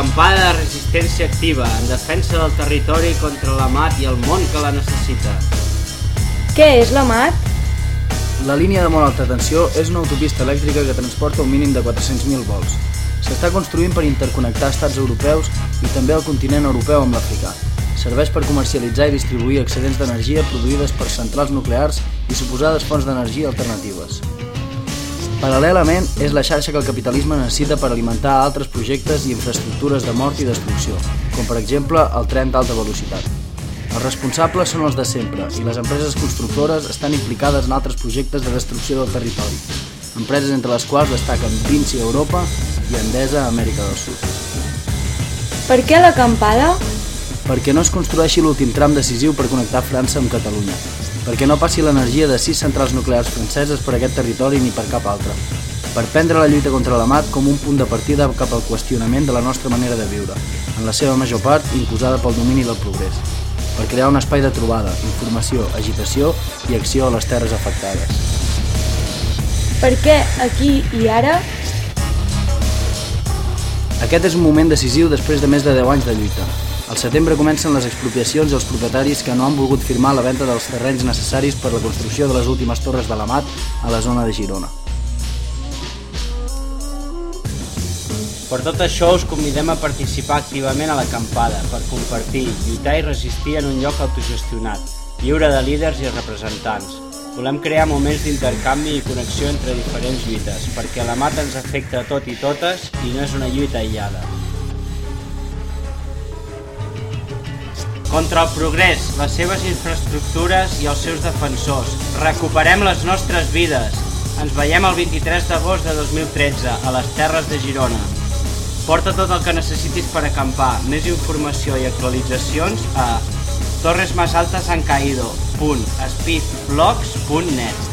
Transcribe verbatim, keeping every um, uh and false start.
Acampada de resistència activa, en defensa del territori contra la mat i el món que la necessita. Què és la mat? La línia de molt alta tensió és una autopista elèctrica que transporta un mínim de quatre-cents mil volts. S'està construint per interconnectar estats europeus i també el continent europeu amb l'africà. Serveix per comercialitzar i distribuir excedents d'energia produïdes per centrals nuclears i suposades fonts d'energia alternatives. Paral·lelament, és la xarxa que el capitalisme necessita per alimentar altres projectes i infraestructures de mort i destrucció, com per exemple el tren d'alta velocitat. Els responsables són els de sempre i les empreses constructores estan implicades en altres projectes de destrucció del territori, empreses entre les quals destaquen Vinci a Europa i Endesa a Amèrica del Sud. Per què l'acampada? Perquè no es construeixi l'últim tram decisiu per connectar França amb Catalunya, perquè no passi l'energia de sis centrals nuclears franceses per aquest territori ni per cap altre, per prendre la lluita contra la mat com un punt de partida cap al qüestionament de la nostra manera de viure, en la seva major part imposada pel domini del progrés, per crear un espai de trobada, informació, agitació i acció a les terres afectades. Per què aquí i ara? Aquest és un moment decisiu després de més de deu anys de lluita. Al setembre comencen les expropiacions i els propietaris que no han volgut firmar la venda dels terrenys necessaris per la construcció de les últimes torres de la mat a la zona de Girona. Per tot això us convidem a participar activament a l'acampada per compartir, lluitar i resistir en un lloc autogestionat, lliure de líders i representants. Volem crear moments d'intercanvi i connexió entre diferents lluites, perquè la mat ens afecta a tot i totes i no és una lluita aïllada. Contra el progrés, les seves infraestructures i els seus defensors. Recuperem les nostres vides. Ens veiem el vint-i-tres d'agost de dos mil tretze a les Terres de Girona. Porta tot el que necessitis per acampar. Més informació i actualitzacions a torres más altas han caído punt speedblogs punt net.